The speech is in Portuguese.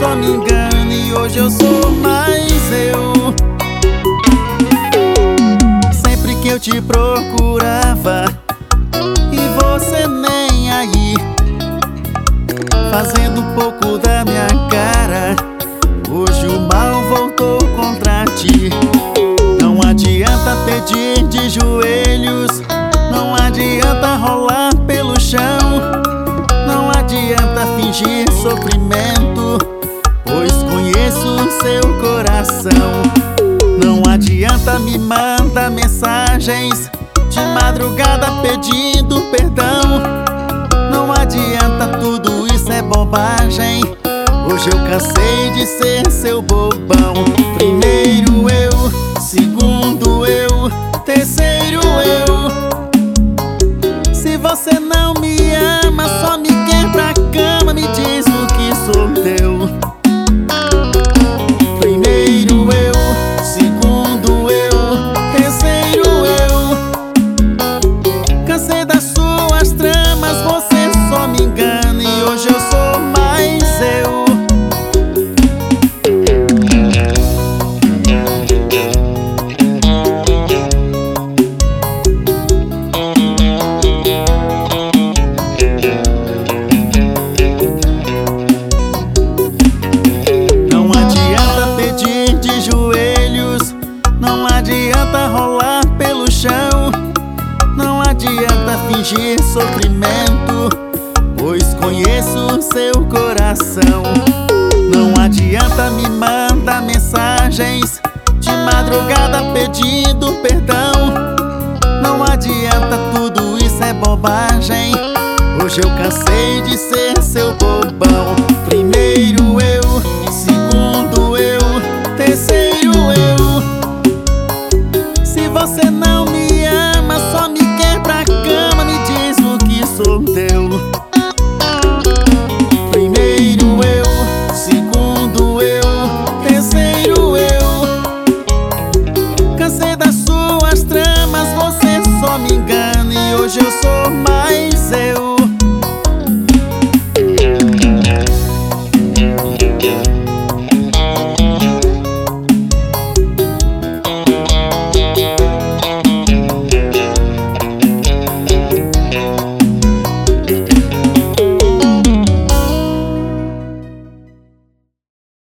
só me engana e hoje eu sou mais eu. Sempre que eu te procurava e você nem aí, fazendo um pouco da minha cara, hoje o mal voltou contra ti. Não adianta pedir de joelhos, não adianta rolar pelo chão, não adianta fingir sofrimento, pois conheço o seu coração. Não adianta me mandar mensagens de madrugada pedindo perdão, não adianta, tudo isso é bobagem. Hoje eu cansei de ser seu bobão. Primeiro eu, segundo eu, terceiro eu. Se você não me ama, só me quer pra cama, me diz o que sou teu. Primeiro eu, segundo eu, terceiro eu. Cansei das suas tramas, você só me engana e hoje eu sou mais eu. Não adianta rolar pelo chão, não adianta fingir sofrimento, pois conheço o seu coração. Não adianta me mandar mensagens de madrugada pedindo perdão, não adianta, tudo isso é bobagem. Hoje eu cansei de ser seu bobão.